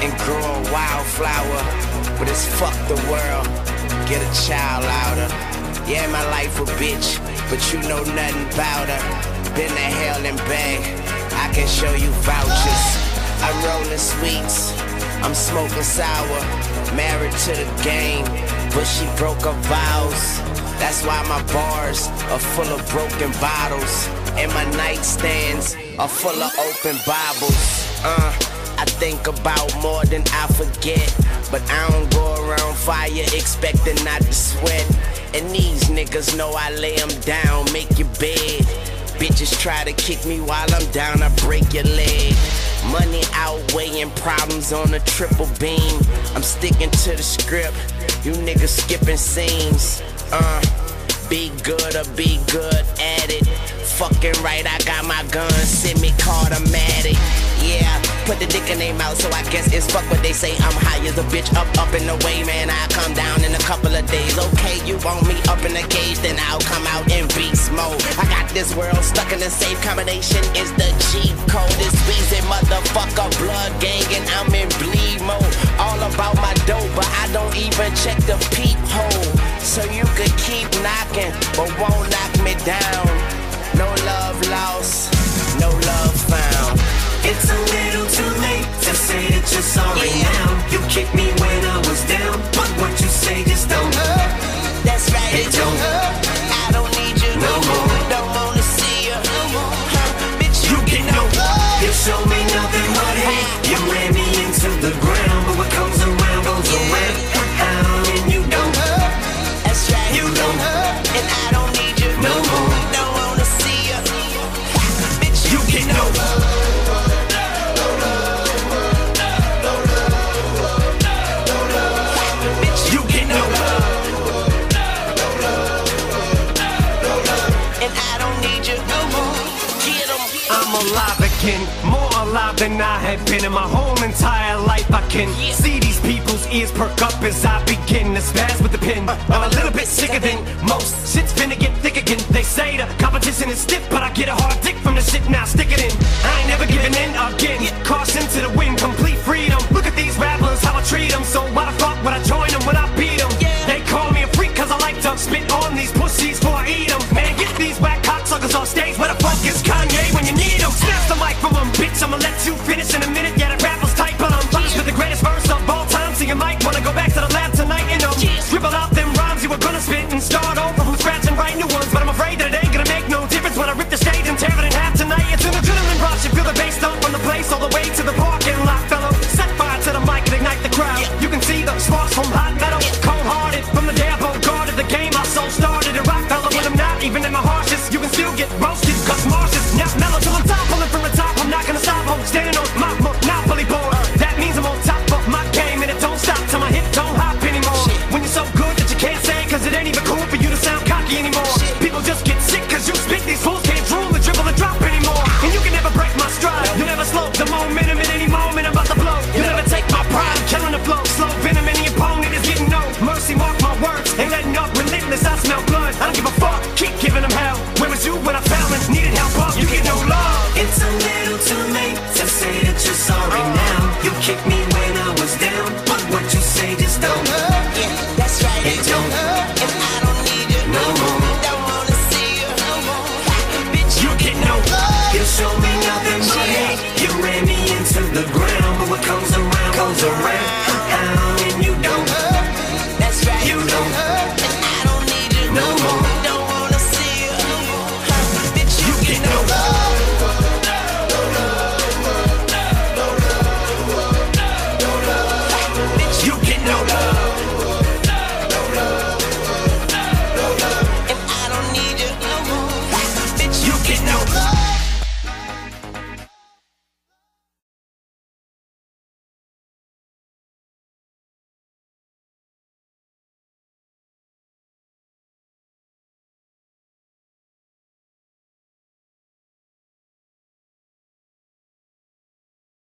and grow a wildflower. But it's fuck the world, get a child out her. Yeah, my life a bitch, but you know nothing about her. Been to hell and back, I can show you vouchers. I'm rolling sweets, I'm smoking sour. Married to the game, but she broke her vows. That's why my bars are full of broken bottles, and my nightstands are full of open Bibles. I think about more than I forget, but I don't go around fire expecting not to sweat. And these niggas know I lay them down, make your bed. Bitches try to kick me while I'm down, I break your leg. Money outweighing problems on a triple beam. I'm sticking to the script, you niggas skipping scenes. Be good or be good at it. Fucking right, I got my gun, semi-automatic. Yeah, put the dick in their mouth, so I guess it's fuck what they say. I'm high as a bitch, up and away, man. I come down in a couple of days. Okay, you want me up in the cage, then I'll come out in beast mode. I got this world stuck in a safe combination. Is the G code? This Weezy motherfucker blood gang, and I'm in bleed mode. All about my dope, but I don't even check the peephole. So you could keep knocking, but won't knock me down. No love lost, no love found. It's a little too late to say that you're sorry now. You kicked me when I was down, but what you say just don't hurt. That's right, it don't hurt. I don't need you no more. Don't wanna see you no more. Bitch, you get no love. You show me nothing but hate. You ran me into the ground, but what comes around goes around. And you don't hurt. That's right, you don't hurt. And I don't need you no more. Don't wanna see you. Bitch, you get no love. Alive again, more alive than I have been in my whole entire life. I can see these people's ears perk up as I begin to spaz with the pen. I'm a little bit sicker than most. Shit's finna get thick again. They say the competition is stiff, but I get a hard dick from the shit, now stick it in. I ain't never giving in again. Caution to the wind, complete freedom. Look at these rappers, how I treat them. So why the fuck would I join them when I beat them? They call me a freak cause I like to spit on these pussies before I eat them. Man, get these whack cocksuckers off stage. Where the fuck is Kanye when you need him? Snatch the mic from him, bitch, I'ma let you finish in a minute. Yeah, that rapper's tight, but I'm punished with the greatest verse of all time. So you might wanna go back to the lab tonight and scribble out them rhymes you were gonna spit and start over from scratch and write new ones. But I'm afraid that it ain't gonna make no difference when I rip the stage and tear it in half tonight. It's an adrenaline rush, you feel the bass thump from the place all the way to the parking lot, fellow. Set fire to the mic and ignite the crowd. You can see the sparks from hot metal, cold-hearted from the day I guarded the game. I so started a rock fellow when I'm not even in my harshest. You can still get roasted, cause Marsh's not mellow till I'm top, pulling from the top. I'm not gonna stop, I'm standing on my monopoly board. That means I'm on top of my game, and it don't stop till my hip don't hop anymore. When you're so good that you can't say, cause it ain't even cool for you to sound cocky anymore. People just get sick cause you spit, these fools can't drool or dribble or drop anymore. And you can never break my stride, you'll never slow the momentum at any moment. I'm about to blow, you'll never take my pride. I'm killing the flow, slow venom, any opponent is getting no mercy. Mark my words, ain't letting up, relentless, I smell blood. I don't give a fuck, keep giving them hell. Where was you when I fell and needed help up? You get no love. It's a little too late to say that you're sorry now. You kicked me when I was down, but what you say just don't hurt.